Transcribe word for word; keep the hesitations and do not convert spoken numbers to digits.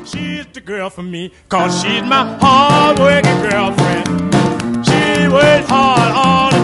she's the girl for me, 'cause she's my hard-working girlfriend. She works hard all the